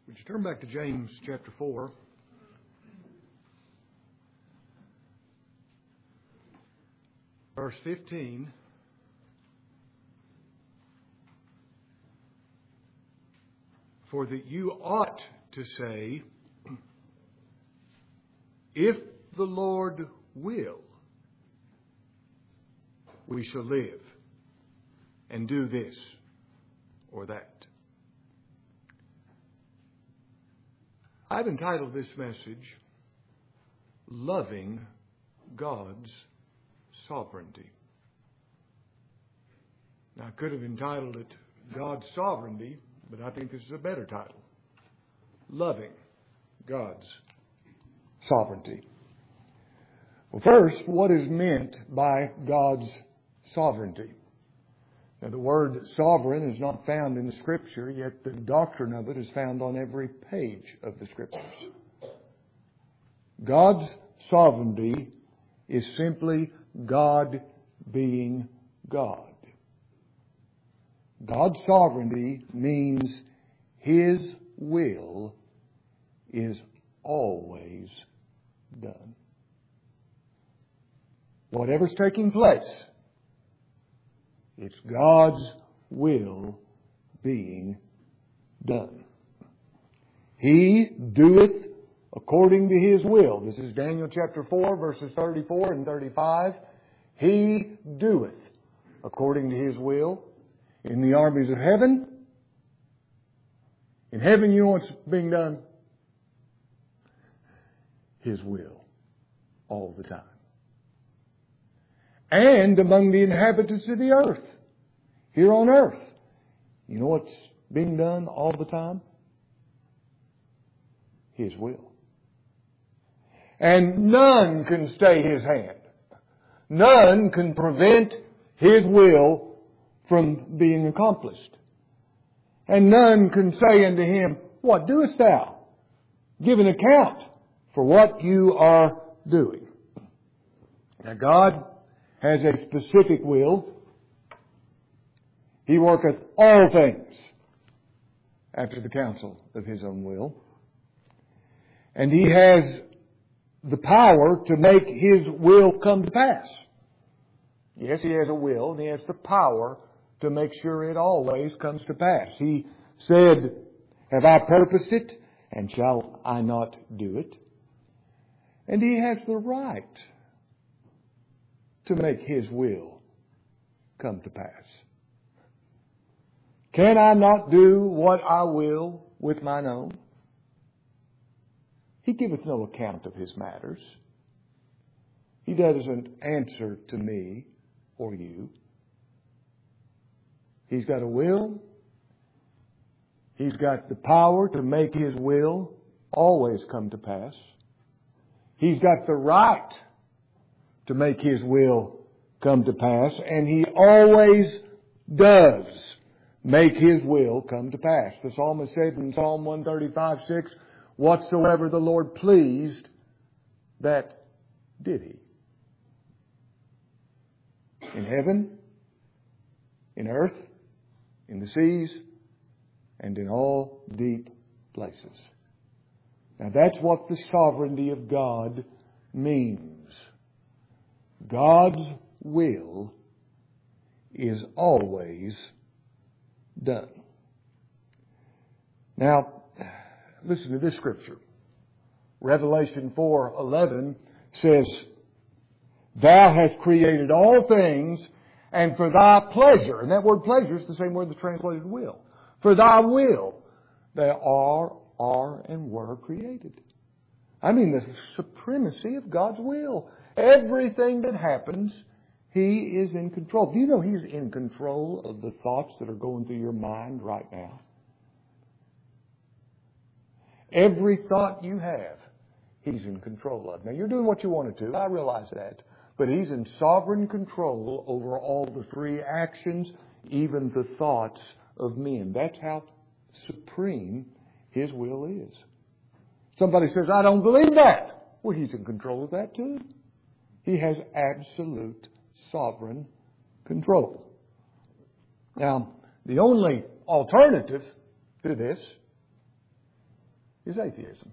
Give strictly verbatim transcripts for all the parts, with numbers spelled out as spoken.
Would you turn back to James chapter four? Verse fifteen. For that you ought to say, if the Lord will, we shall live and do this or that. I've entitled this message, Loving God's Sovereignty. Now, I could have entitled it God's Sovereignty, but I think this is a better title. Loving God's Sovereignty. Well, first, what is meant by God's sovereignty? Now, the word sovereign is not found in the Scripture, yet the doctrine of it is found on every page of the Scriptures. God's sovereignty is simply God being God. God's sovereignty means His will is always done. Whatever's taking place, it's God's will being done. He doeth according to His will. This is Daniel chapter four, verses thirty-four and thirty-five. He doeth according to His will. In the armies of heaven, in heaven, you know what's being done? His will, all the time. And among the inhabitants of the earth, here on earth, you know what's being done all the time? His will. And none can stay His hand. None can prevent His will from being accomplished. And none can say unto Him, what doest thou? Give an account for what you are doing. Now God has a specific will. He worketh all things after the counsel of His own will. And He has the power to make His will come to pass. Yes, He has a will, and He has the power to make sure it always comes to pass. He said, have I purposed it, and shall I not do it? And He has the right to make His will come to pass. Can I not do what I will with mine own? He giveth no account of His matters. He doesn't answer to me or you. He's got a will. He's got the power to make His will always come to pass. He's got the right to make His will come to pass. And He always does make His will come to pass. The psalmist said in Psalm one thirty-five, six, whatsoever the Lord pleased, that did He. In heaven, in earth, in the seas, and in all deep places. Now that's what the sovereignty of God means. God's will is always done. Now, listen to this scripture. Revelation four eleven says, Thou hast created all things, and for Thy pleasure, and that word pleasure is the same word that's translated will. For Thy will, they are, are, and were created. I mean, the supremacy of God's will. Everything that happens, He is in control. Do you know He's in control of the thoughts that are going through your mind right now? Every thought you have, He's in control of. Now, you're doing what you want to do. I realize that. But He's in sovereign control over all the free actions, even the thoughts of men. That's how supreme His will is. Somebody says, I don't believe that. Well, He's in control of that too. He has absolute sovereign control. Now, the only alternative to this is atheism.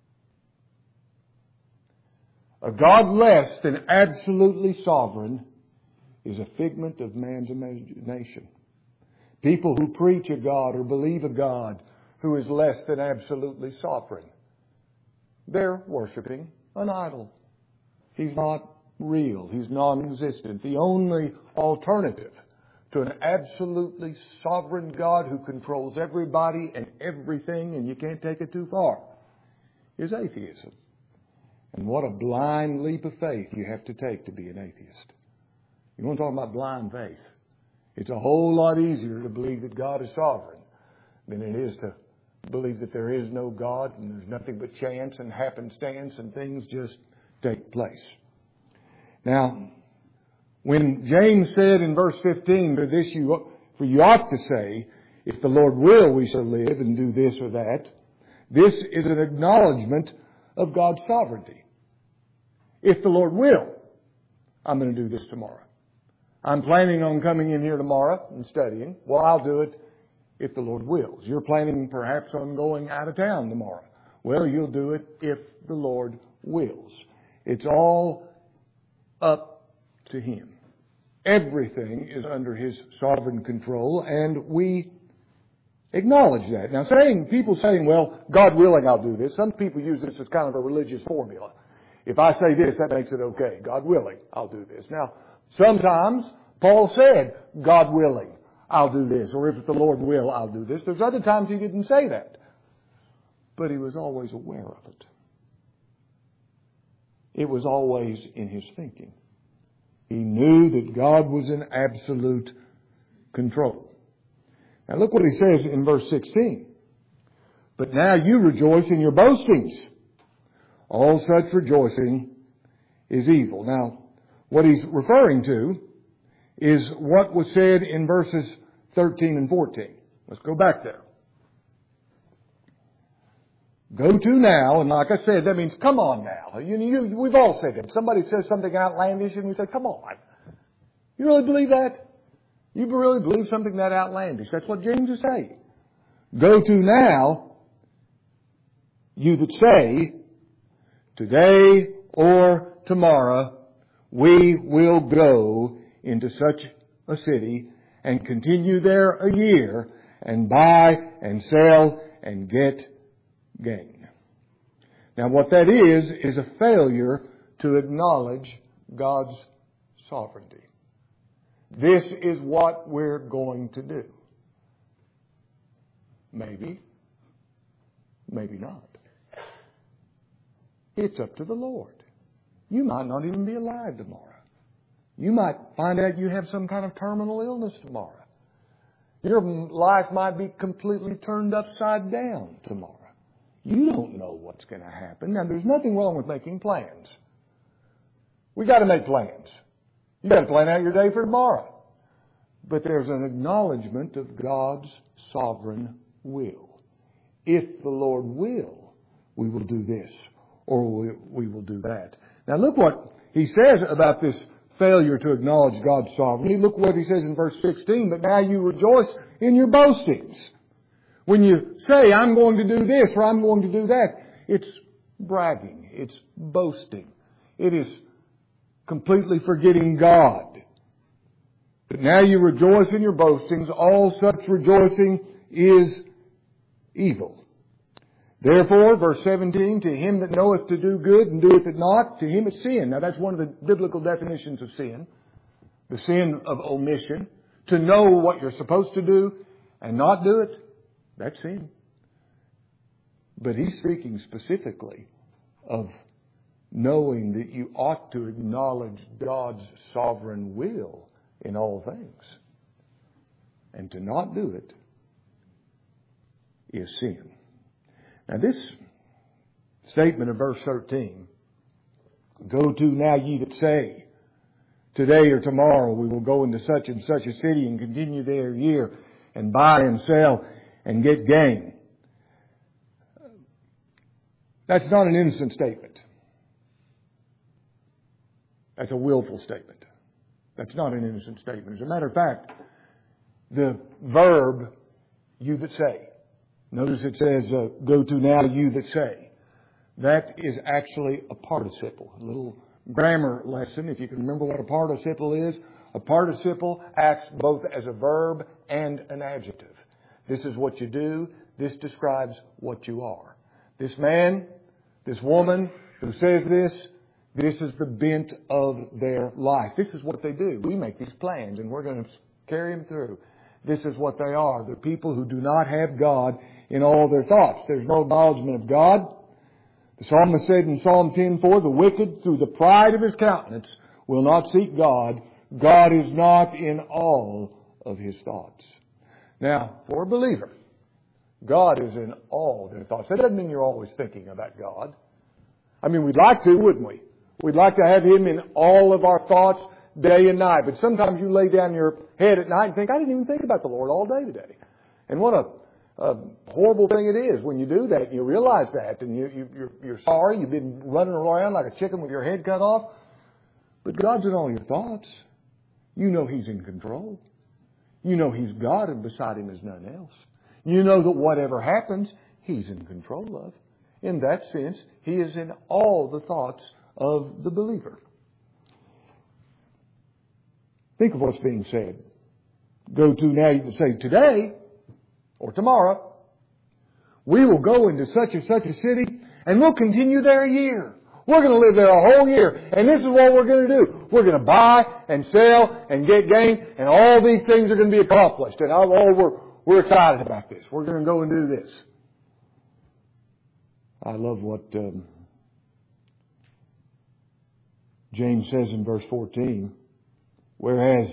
A God less than absolutely sovereign is a figment of man's imagination. People who preach a God or believe a God who is less than absolutely sovereign, they're worshiping an idol. He's not real. He's non-existent. The only alternative to an absolutely sovereign God who controls everybody and everything, and you can't take it too far, is atheism. And what a blind leap of faith you have to take to be an atheist. You want to talk about blind faith? It's a whole lot easier to believe that God is sovereign than it is to believe that there is no God and there's nothing but chance and happenstance and things just take place. Now, when James said in verse fifteen, for this you, for you ought to say, if the Lord will, we shall live and do this or that, this is an acknowledgement of God's sovereignty. If the Lord will, I'm going to do this tomorrow. I'm planning on coming in here tomorrow and studying. Well, I'll do it if the Lord wills. You're planning perhaps on going out of town tomorrow. Well, you'll do it if the Lord wills. It's all up to Him. Everything is under His sovereign control, and we acknowledge that. Now, saying people saying, well, God willing, I'll do this. Some people use this as kind of a religious formula. If I say this, that makes it okay. God willing, I'll do this. Now, sometimes Paul said, God willing, I'll do this. Or if the Lord will, I'll do this. There's other times he didn't say that. But he was always aware of it. It was always in his thinking. He knew that God was in absolute control. Now look what he says in verse sixteen. But now you rejoice in your boastings. All such rejoicing is evil. Now, what he's referring to is what was said in verses thirteen and fourteen. Let's go back there. Go to now, and like I said, that means come on now. You, you, we've all said that. Somebody says something outlandish, and we say, come on. You really believe that? You really believe something that outlandish? That's what James is saying. Go to now, you that say, today or tomorrow, we will go into such a city and continue there a year and buy and sell and get gain. Now what that is, is a failure to acknowledge God's sovereignty. This is what we're going to do. Maybe, maybe not. It's up to the Lord. You might not even be alive tomorrow. You might find out you have some kind of terminal illness tomorrow. Your life might be completely turned upside down tomorrow. You don't know what's going to happen. Now, there's nothing wrong with making plans. We got to make plans. You got to plan out your day for tomorrow. But there's an acknowledgement of God's sovereign will. If the Lord will, we will do this, or we, we will do that. Now, look what he says about this failure to acknowledge God's sovereignty. Look what he says in verse sixteen. But now you rejoice in your boastings. When you say, I'm going to do this or I'm going to do that, it's bragging. It's boasting. It is completely forgetting God. But now you rejoice in your boastings. All such rejoicing is evil. Therefore, verse seventeen, to him that knoweth to do good and doeth it not, to him it's sin. Now that's one of the biblical definitions of sin. The sin of omission. To know what you're supposed to do and not do it, that's sin. But he's speaking specifically of knowing that you ought to acknowledge God's sovereign will in all things. And to not do it is sin. Now this statement of verse thirteen, go to now ye that say, today or tomorrow we will go into such and such a city and continue there a year and buy and sell and get gain. That's not an innocent statement. That's a willful statement. That's not an innocent statement. As a matter of fact, the verb, you that say, Notice it says, uh, go to now you that say. That is actually a participle. A little grammar lesson, if you can remember what a participle is. A participle acts both as a verb and an adjective. This is what you do. This describes what you are. This man, this woman who says this, this is the bent of their life. This is what they do. We make these plans and we're going to carry them through. This is what they are. They're people who do not have God in all their thoughts. There's no acknowledgement of God. The psalmist said in Psalm ten four, the wicked through the pride of his countenance will not seek God. God is not in all of his thoughts. Now, for a believer, God is in all their thoughts. That doesn't mean you're always thinking about God. I mean, we'd like to, wouldn't we? We'd like to have Him in all of our thoughts day and night. But sometimes you lay down your head at night and think, I didn't even think about the Lord all day today. And what a, a horrible thing it is when you do that. You realize that and you, you, you're, you're sorry. You've been running around like a chicken with your head cut off. But God's in all your thoughts. You know He's in control. You know He's God and beside Him is none else. You know that whatever happens, He's in control of. In that sense, He is in all the thoughts of the believer. Think of what's being said. Go to now, you can say today or tomorrow, we will go into such and such a city and we'll continue there a year. We're going to live there a whole year. And this is what we're going to do. We're going to buy and sell and get gain and all these things are going to be accomplished. And oh, we're, we're excited about this. We're going to go and do this. I love what um, James says in verse fourteen. Whereas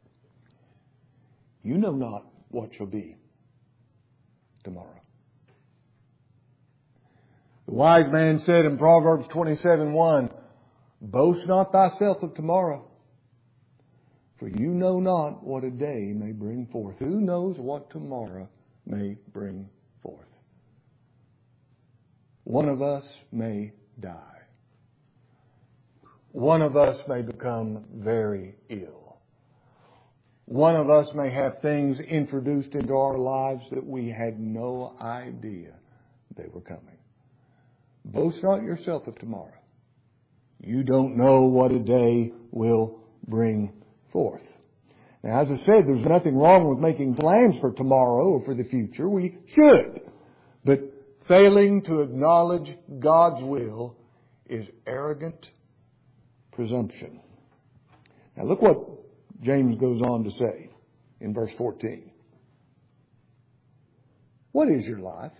you know not what shall be tomorrow. The wise man said in Proverbs twenty-seven one, boast not thyself of tomorrow, for you know not what a day may bring forth. Who knows what tomorrow may bring forth? One of us may die. One of us may become very ill. One of us may have things introduced into our lives that we had no idea they were coming. Boast not yourself of tomorrow. You don't know what a day will bring forth. Now, as I said, there's nothing wrong with making plans for tomorrow or for the future. We should. But failing to acknowledge God's will is arrogant presumption. Now look what James goes on to say in verse fourteen. What is your life?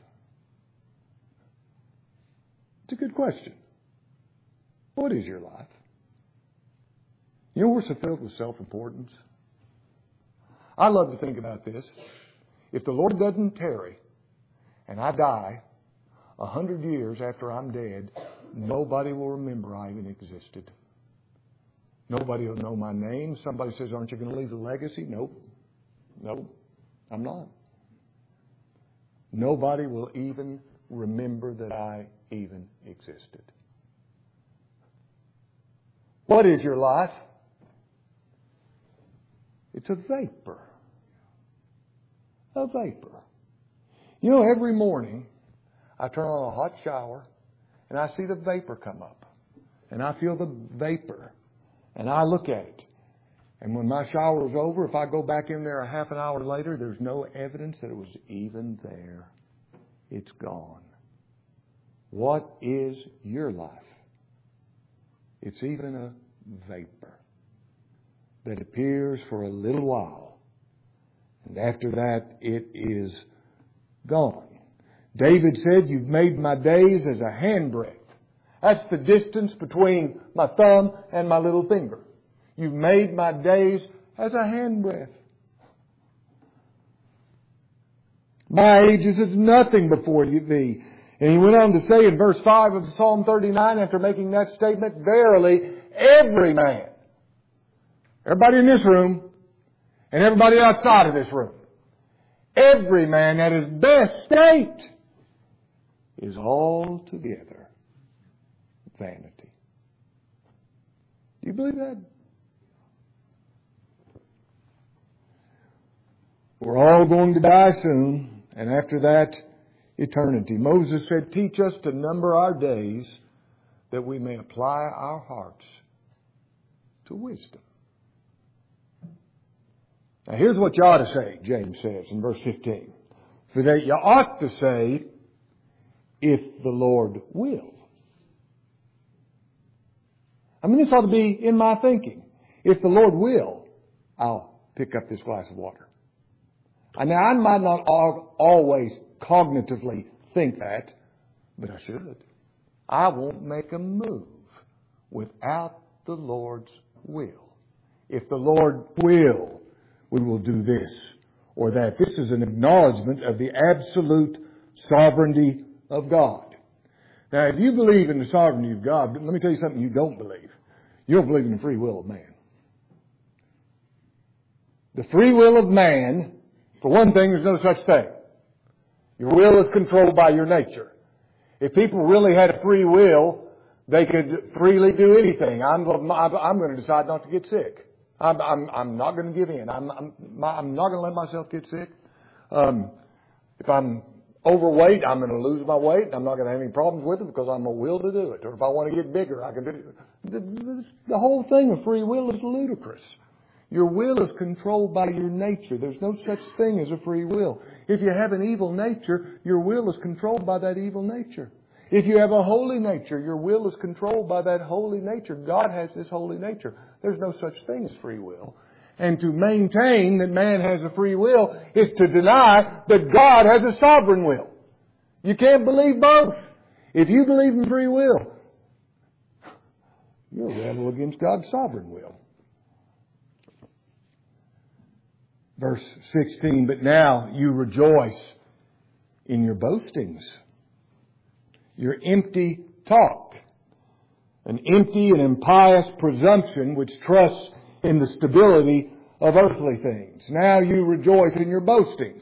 It's a good question. What is your life? You know, we're so filled with self-importance. I love to think about this. If the Lord doesn't tarry and I die a hundred years after I'm dead, nobody will remember I even existed. Nobody will know my name. Somebody says, aren't you going to leave a legacy? Nope. Nope. I'm not. Nobody will even remember that I even existed. What is your life? It's a vapor. A vapor. You know, every morning I turn on a hot shower and I see the vapor come up. And I feel the vapor. And I look at it. And when my shower is over, if I go back in there a half an hour later, there's no evidence that it was even there. It's gone. What is your life? It's even a vapor that appears for a little while. And after that, it is gone. David said, you've made my days as a handbreadth. That's the distance between my thumb and my little finger. You've made my days as a handbreadth. My age is as nothing before you thee. And he went on to say in verse five of Psalm thirty-nine, after making that statement, verily, every man, everybody in this room, and everybody outside of this room, every man at his best state is altogether vanity. Do you believe that? We're all going to die soon, and after that, eternity. Moses said, teach us to number our days that we may apply our hearts to wisdom. Now here's what you ought to say, James says in verse fifteen. For that you ought to say, if the Lord will. I mean, this ought to be in my thinking. If the Lord will, I'll pick up this glass of water. Now, I might not always cognitively think that, but I should. I won't make a move without the Lord's will. If the Lord will, we will do this or that. This is an acknowledgement of the absolute sovereignty of God. Now, if you believe in the sovereignty of God, let me tell you something you don't believe. You don't believe in the free will of man. The free will of man, for one thing, there's no such thing. Your will is controlled by your nature. If people really had a free will, they could freely do anything. I'm, I'm going to decide not to get sick. I'm, I'm, I'm not going to give in. I'm, I'm, I'm not going to let myself get sick. Um, if I'm overweight, I'm going to lose my weight. I'm not going to have any problems with it because I'm a will to do it. Or if I want to get bigger, I can do it. The, the whole thing of free will is ludicrous. Your will is controlled by your nature. There's no such thing as a free will. If you have an evil nature, your will is controlled by that evil nature. If you have a holy nature, your will is controlled by that holy nature. God has this holy nature. There's no such thing as free will. And to maintain that man has a free will is to deny that God has a sovereign will. You can't believe both. If you believe in free will, you'll rebel against God's sovereign will. Verse sixteen, but now you rejoice in your boastings, your empty talk, an empty and impious presumption which trusts in the stability of earthly things. Now you rejoice in your boastings.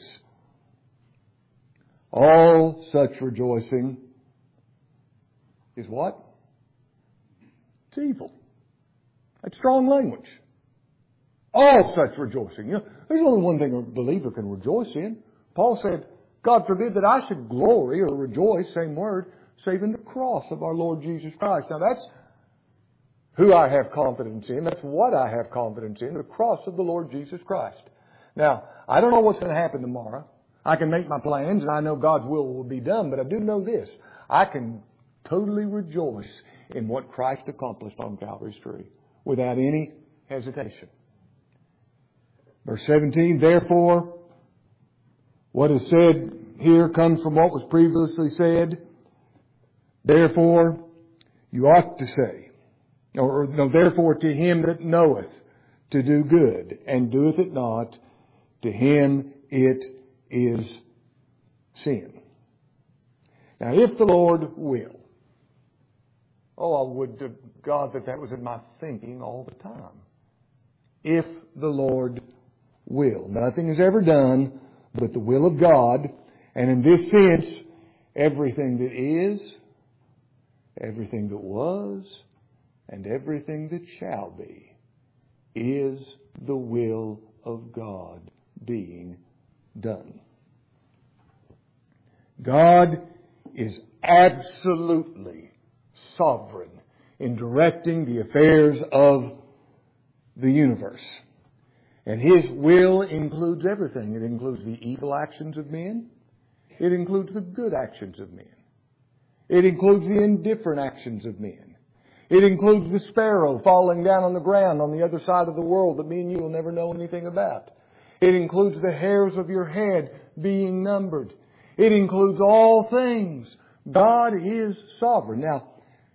All such rejoicing is what? It's evil. That's strong language. All such rejoicing. You know, there's only one thing a believer can rejoice in. Paul said, God forbid that I should glory or rejoice, same word, save in the cross of our Lord Jesus Christ. Now that's who I have confidence in. That's what I have confidence in, the cross of the Lord Jesus Christ. Now, I don't know what's going to happen tomorrow. I can make my plans and I know God's will will be done, but I do know this. I can totally rejoice in what Christ accomplished on Calvary's tree without any hesitation. Verse seventeen, therefore, what is said here comes from what was previously said. Therefore, you ought to say, or no, therefore to him that knoweth to do good and doeth it not, to him it is sin. Now, if the Lord will, oh, I would to God that that was in my thinking all the time. If the Lord will. Nothing is ever done but the will of God. And in this sense, everything that is, everything that was, and everything that shall be is the will of God being done. God is absolutely sovereign in directing the affairs of the universe. And His will includes everything. It includes the evil actions of men. It includes the good actions of men. It includes the indifferent actions of men. It includes the sparrow falling down on the ground on the other side of the world that me and you will never know anything about. It includes the hairs of your head being numbered. It includes all things. God is sovereign. Now,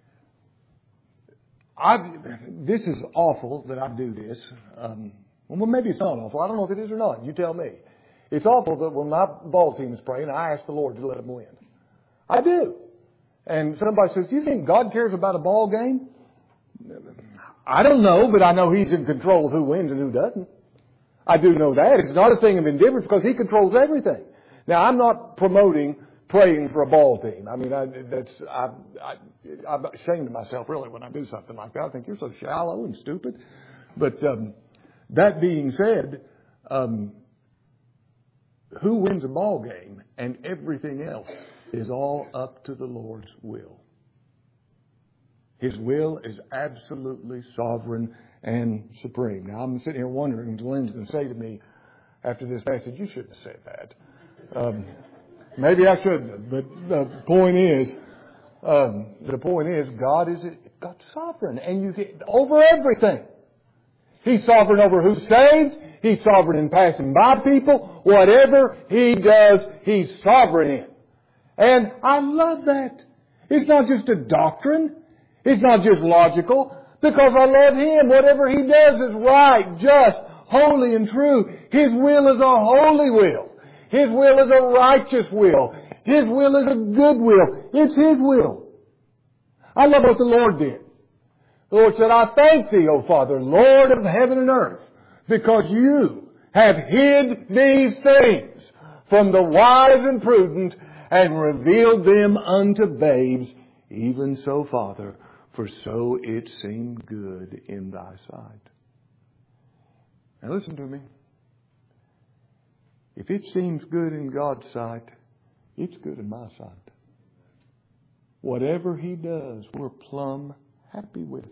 I, this is awful that I do this. Um, well, maybe it's not awful. I don't know if it is or not. You tell me. It's awful that when my ball team is praying, I ask the Lord to let them win. I do. And somebody says, do you think God cares about a ball game? I don't know, but I know He's in control of who wins and who doesn't. I do know that. It's not a thing of indifference because He controls everything. Now, I'm not promoting praying for a ball team. I mean, I, that's, I, I, I'm ashamed of myself, really, when I do something like that. I think you're so shallow and stupid. But um, that being said, um, who wins a ball game and everything else is all up to the Lord's will. His will is absolutely sovereign and supreme. Now, I'm sitting here wondering what Lynn's going to say to me after this message. You shouldn't have said that. Um, maybe I shouldn't have. But the point is, um, the point is, God is God's sovereign, and you get over everything. He's sovereign over who's saved. He's sovereign in passing by people. Whatever He does, He's sovereign in. And I love that. It's not just a doctrine. It's not just logical. Because I love Him. Whatever He does is right, just, holy, and true. His will is a holy will. His will is a righteous will. His will is a good will. It's His will. I love what the Lord did. The Lord said, I thank Thee, O Father, Lord of heaven and earth, because You have hid these things from the wise and prudent and revealed them unto babes. Even so, Father, for so it seemed good in Thy sight. Now listen to me. If it seems good in God's sight, it's good in my sight. Whatever He does, we're plumb happy with.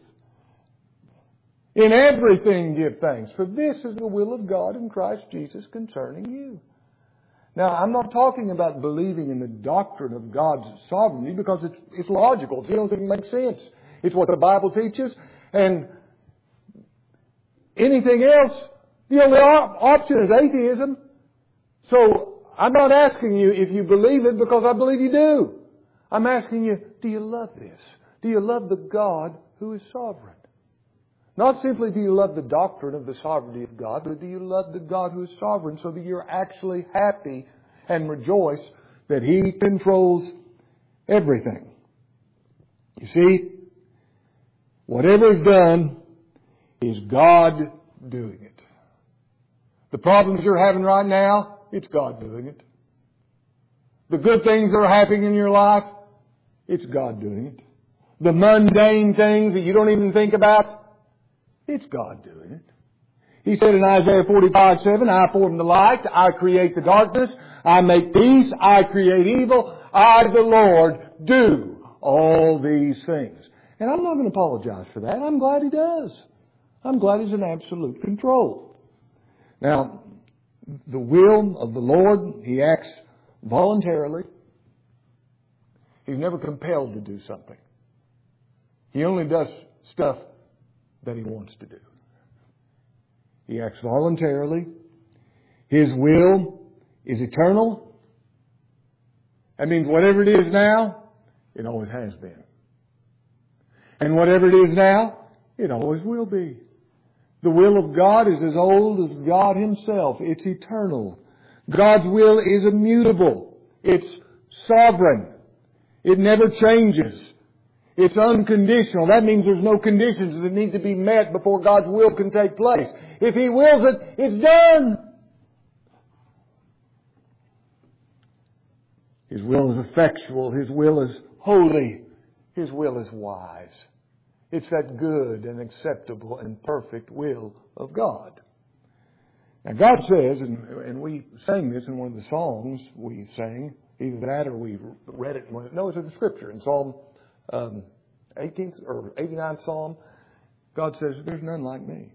In everything give thanks, for this is the will of God in Christ Jesus concerning you. Now, I'm not talking about believing in the doctrine of God's sovereignty because it's, it's logical. It's the only thing that makes sense. It's what the Bible teaches. And anything else, the only op- option is atheism. So, I'm not asking you if you believe it because I believe you do. I'm asking you, do you love this? Do you love the God who is sovereign? Not simply do you love the doctrine of the sovereignty of God, but do you love the God who is sovereign so that you're actually happy and rejoice that He controls everything. You see, whatever is done is God doing it. The problems you're having right now, it's God doing it. The good things that are happening in your life, it's God doing it. The mundane things that you don't even think about, it's God doing it. He said in Isaiah forty-five seven, I form the light, I create the darkness, I make peace, I create evil, I, the Lord, do all these things. And I'm not going to apologize for that. I'm glad He does. I'm glad He's in absolute control. Now, the will of the Lord, He acts voluntarily. He's never compelled to do something. He only does stuff that He wants to do. He acts voluntarily. His will is eternal. That means whatever it is now, it always has been. And whatever it is now, it always will be. The will of God is as old as God Himself. It's eternal. God's will is immutable. It's sovereign. It never changes. It's unconditional. That means there's no conditions that need to be met before God's will can take place. If He wills it, it's done. His will is effectual. His will is holy. His will is wise. It's that good and acceptable and perfect will of God. Now God says, and, and we sang this in one of the songs we sang, either that or we read it in one of, no, it's in the Scripture, in Psalm um, eighteenth or eighty-ninth Psalm. God says, there's none like me.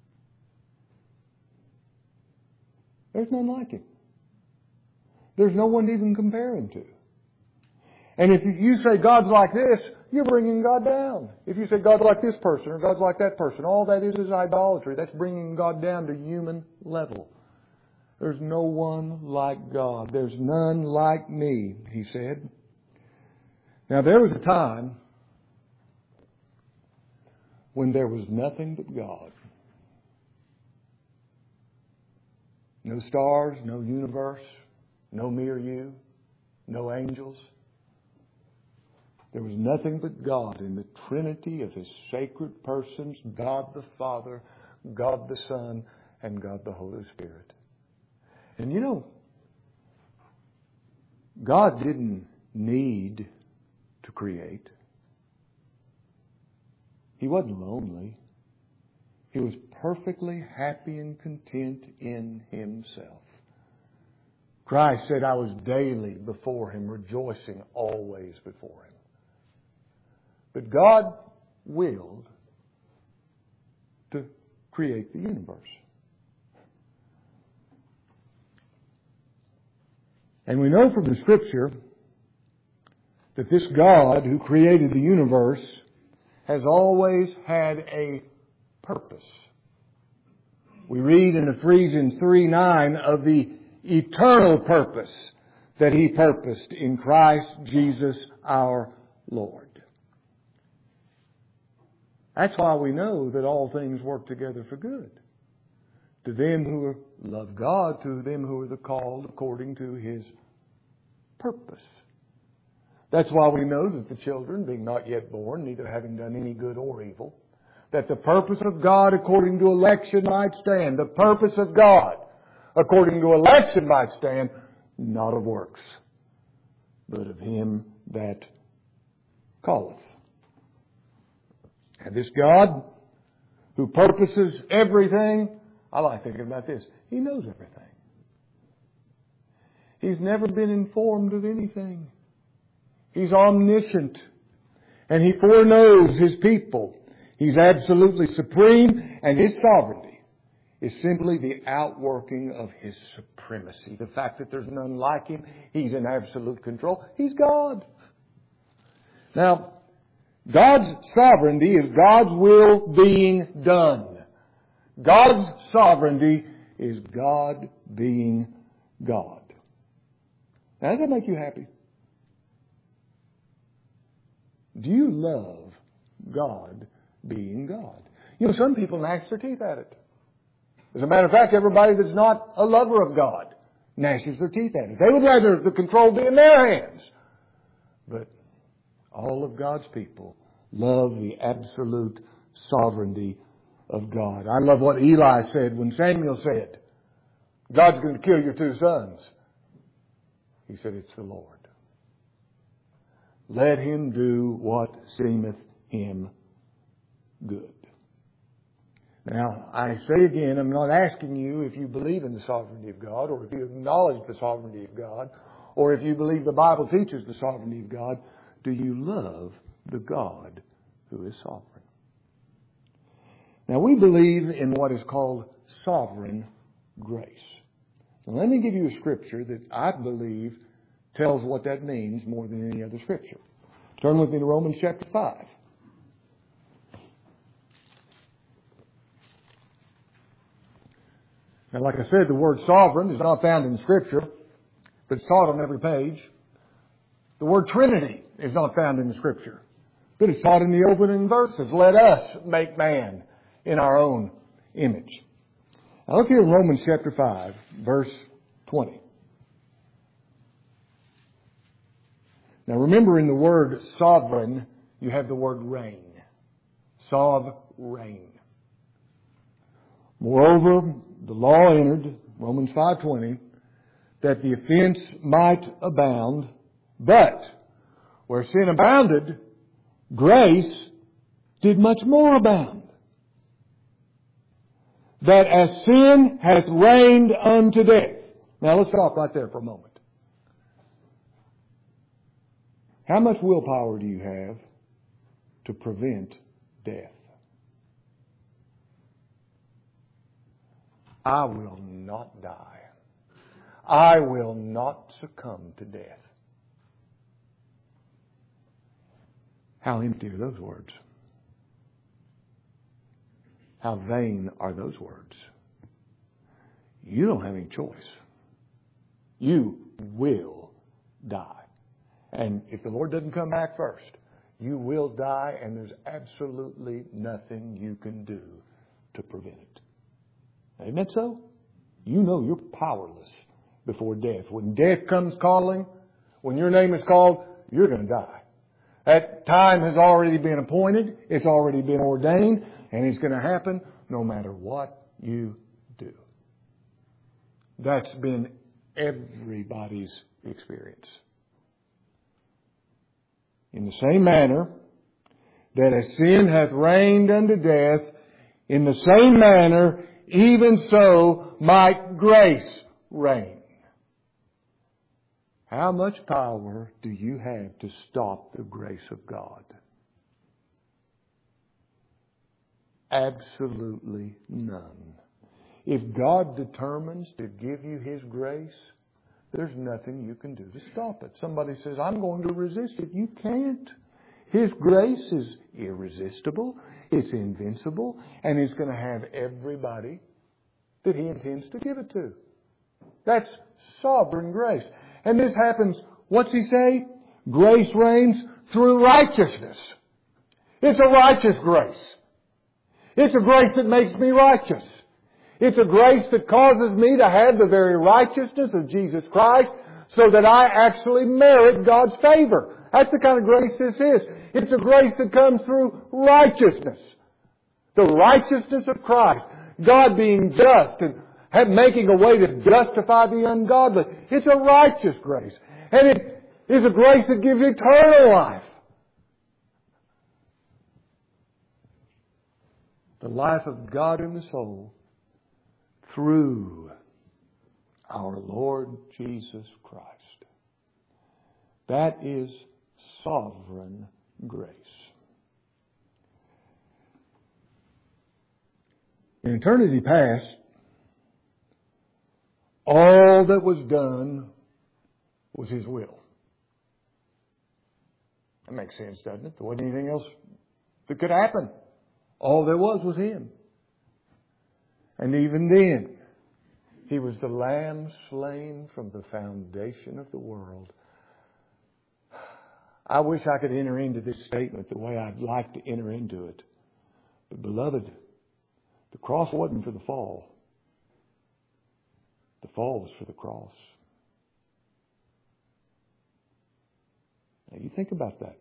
There's none like Him. There's no one to even compare Him to. And if you say God's like this, you're bringing God down. If you say God's like this person or God's like that person, all that is is idolatry. That's bringing God down to human level. There's no one like God. There's none like me, He said. Now there was a time when there was nothing but God. No stars, no universe, no me or you, no angels. There was nothing but God in the Trinity of His sacred persons, God the Father, God the Son, and God the Holy Spirit. And you know, God didn't need to create. He wasn't lonely. He was perfectly happy and content in Himself. Christ said, I was daily before Him, rejoicing always before Him. But God willed to create the universe. And we know from the Scripture that this God who created the universe has always had a purpose. We read in Ephesians three nine of the eternal purpose that He purposed in Christ Jesus our Lord. That's why we know that all things work together for good. To them who love God, to them who are the called according to His purpose. That's why we know that the children, being not yet born, neither having done any good or evil, that the purpose of God according to election might stand. The purpose of God according to election might stand, not of works, but of Him that calleth. And this God who purposes everything, I like thinking about this, He knows everything. He's never been informed of anything. He's omniscient. And He foreknows His people. He's absolutely supreme, and His sovereignty is simply the outworking of His supremacy. The fact that there's none like Him, He's in absolute control. He's God. Now, God's sovereignty is God's will being done. God's sovereignty is God being God. Now, does that make you happy? Do you love God being God? You know, some people gnash their teeth at it. As a matter of fact, everybody that's not a lover of God gnashes their teeth at it. They would rather the control be in their hands. But all of God's people love the absolute sovereignty of God. I love what Eli said when Samuel said, God's going to kill your two sons. He said, it's the Lord. Let Him do what seemeth Him good. Now, I say again, I'm not asking you if you believe in the sovereignty of God, or if you acknowledge the sovereignty of God, or if you believe the Bible teaches the sovereignty of God. Do you love the God who is sovereign? Now, we believe in what is called sovereign grace. Now, let me give you a scripture that I believe tells what that means more than any other scripture. Turn with me to Romans chapter five. Now, like I said, the word sovereign is not found in Scripture, but it's taught on every page. The word Trinity is not found in the Scripture, but it's taught in the opening verses. Let us make man in our own image. Now look here in Romans chapter five, verse twenty. Now remember, in the word sovereign, you have the word reign. Sovereign. Moreover, the law entered, Romans five twenty, that the offense might abound, but where sin abounded, grace did much more abound. That as sin hath reigned unto death. Now let's stop right there for a moment. How much willpower do you have to prevent death? I will not die. I will not succumb to death. How empty are those words? How vain are those words? You don't have any choice. You will die. And if the Lord doesn't come back first, you will die, and there's absolutely nothing you can do to prevent it. Isn't that so? You know you're powerless before death. When death comes calling, when your name is called, you're going to die. That time has already been appointed. It's already been ordained. And it's going to happen no matter what you do. That's been everybody's experience. In the same manner that as sin hath reigned unto death, in the same manner even so might grace reign. How much power do you have to stop the grace of God? Absolutely none. If God determines to give you His grace, there's nothing you can do to stop it. Somebody says, I'm going to resist it. You can't. His grace is irresistible. It's invincible. And He's going to have everybody that He intends to give it to. That's sovereign grace. And this happens, what's He say? Grace reigns through righteousness. It's a righteous grace. It's a grace that makes me righteous. It's a grace that causes me to have the very righteousness of Jesus Christ so that I actually merit God's favor. That's the kind of grace this is. It's a grace that comes through righteousness. The righteousness of Christ. God being just and making a way to justify the ungodly. It's a righteous grace. And it is a grace that gives eternal life. The life of God in the soul through our Lord Jesus Christ. That is sovereign grace. In eternity past, all that was done was His will. That makes sense, doesn't it? There wasn't anything else that could happen. All there was was Him. And even then, He was the Lamb slain from the foundation of the world. I wish I could enter into this statement the way I'd like to enter into it. But beloved, the cross wasn't for the fall. The fall was for the cross. Now you think about that.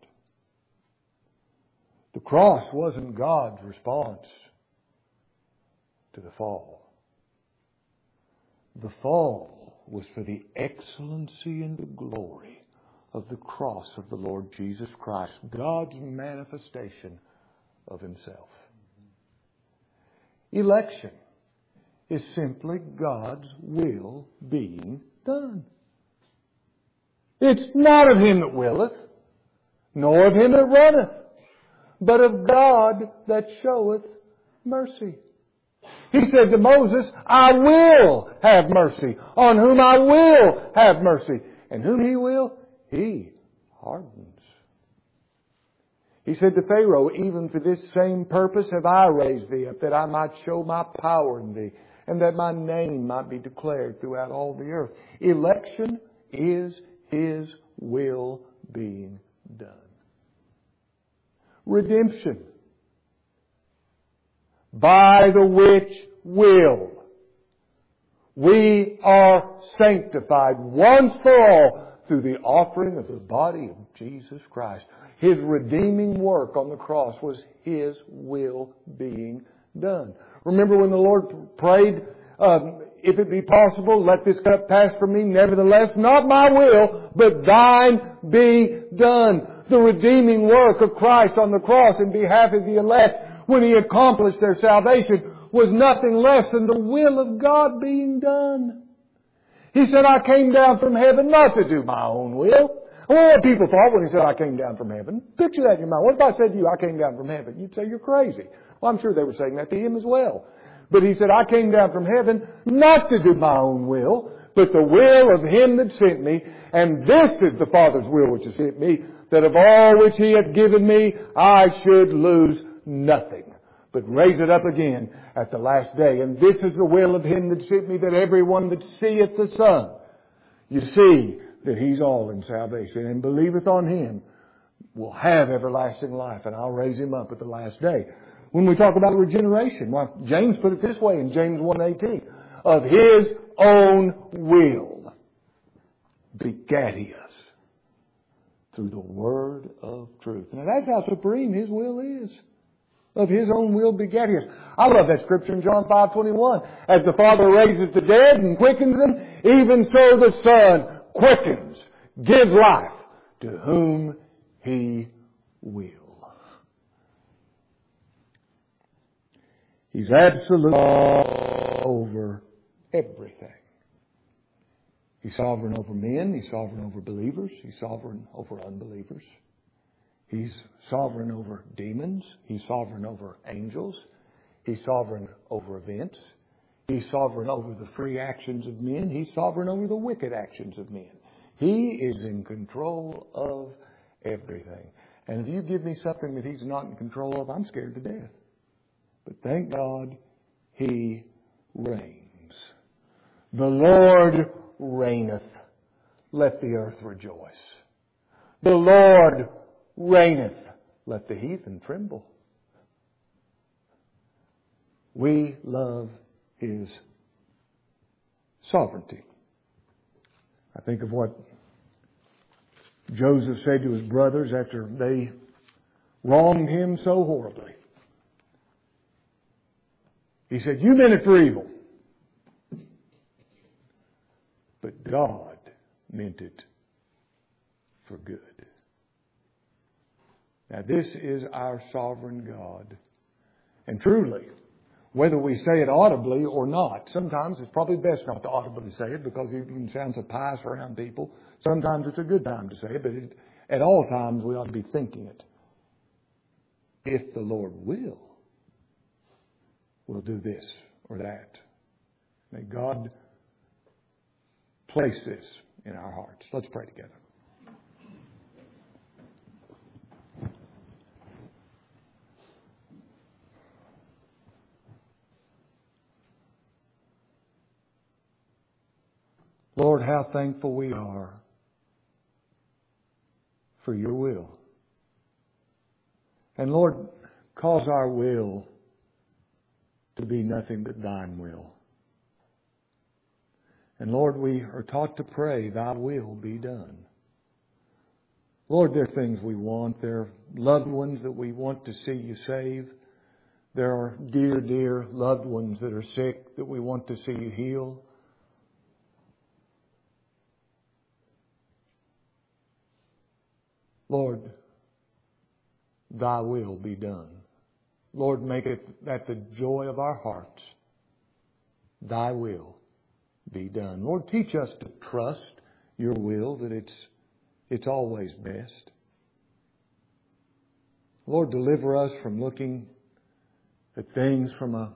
The cross wasn't God's response to the fall. The fall was for the excellency and the glory of the cross of the Lord Jesus Christ, God's manifestation of Himself. Election is simply God's will being done. It's not of him that willeth, nor of him that runneth, but of God that showeth mercy. He said to Moses, I will have mercy on whom I will have mercy. And whom He will, He hardens. He said to Pharaoh, even for this same purpose have I raised thee up, that I might show my power in thee, and that my name might be declared throughout all the earth. Election is His will being done. Redemption, by the which will we are sanctified once for all through the offering of the body of Jesus Christ. His redeeming work on the cross was His will being done. Remember when the Lord prayed, um, if it be possible, let this cup pass from me. Nevertheless, not my will, but thine be done. The redeeming work of Christ on the cross in behalf of the elect, when He accomplished their salvation, was nothing less than the will of God being done. He said, I came down from heaven not to do my own will. Well, what people thought when He said, I came down from heaven. Picture that in your mind. What if I said to you, I came down from heaven? You'd say, you're crazy. Well, I'm sure they were saying that to Him as well. But He said, I came down from heaven not to do my own will, but the will of Him that sent me. And this is the Father's will which has sent me, that of all which He hath given me, I should lose nothing, but raise it up again at the last day. And this is the will of Him that sent me, that everyone that seeth the Son, you see that He's all in salvation, and believeth on Him will have everlasting life, and I'll raise him up at the last day. When we talk about regeneration, well, James put it this way in James one eighteen, of His own will begat He us through the word of truth. Now that's how supreme His will is. Of His own will begat He us. I love that scripture in John five twenty-one. As the Father raises the dead and quickens them, even so the Son quickens, gives life to whom He will. He's absolute over everything. He's sovereign over men. He's sovereign over believers. He's sovereign over unbelievers. He's sovereign over demons. He's sovereign over angels. He's sovereign over events. He's sovereign over the free actions of men. He's sovereign over the wicked actions of men. He is in control of everything. And if you give me something that He's not in control of, I'm scared to death. But thank God He reigns. The Lord reigneth. Let the earth rejoice. The Lord reigneth. Let the heathen tremble. We love His sovereignty. I think of what Joseph said to his brothers after they wronged him so horribly. He said, "You meant it for evil, but God meant it for good." Now this is our sovereign God. And truly, whether we say it audibly or not, sometimes it's probably best not to audibly say it because it can sound so pious around people. Sometimes it's a good time to say it, but it, at all times we ought to be thinking it. If the Lord will, we'll do this or that. May God place this in our hearts. Let's pray together. Lord, how thankful we are for Your will. And Lord, cause our will to be nothing but Thine will. And Lord, we are taught to pray, Thy will be done. Lord, there are things we want. There are loved ones that we want to see You save. There are dear, dear loved ones that are sick that we want to see You heal. Lord, Thy will be done. Lord, make it that the joy of our hearts. Thy will be done. Lord, teach us to trust Your will, that it's, it's always best. Lord, deliver us from looking at things from a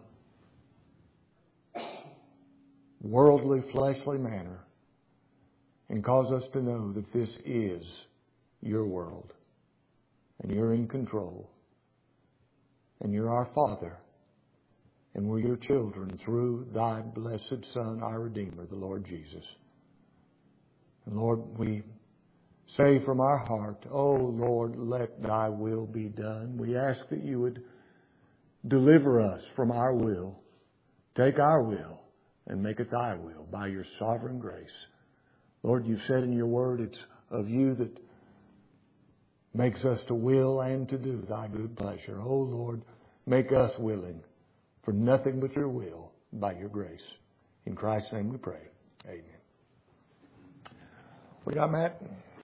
worldly, fleshly manner, and cause us to know that this is Your world, and You're in control, and You're our Father, and we're Your children through Thy blessed Son, our Redeemer, the Lord Jesus. And Lord, we say from our heart, "Oh Lord, let Thy will be done." We ask that You would deliver us from our will, take our will, and make it Thy will by Your sovereign grace. Lord, You've said in Your word, it's of You that makes us to will and to do Thy good pleasure. Oh Lord, make us willing for nothing but Your will by Your grace. In Christ's name we pray. Amen. We got Matt?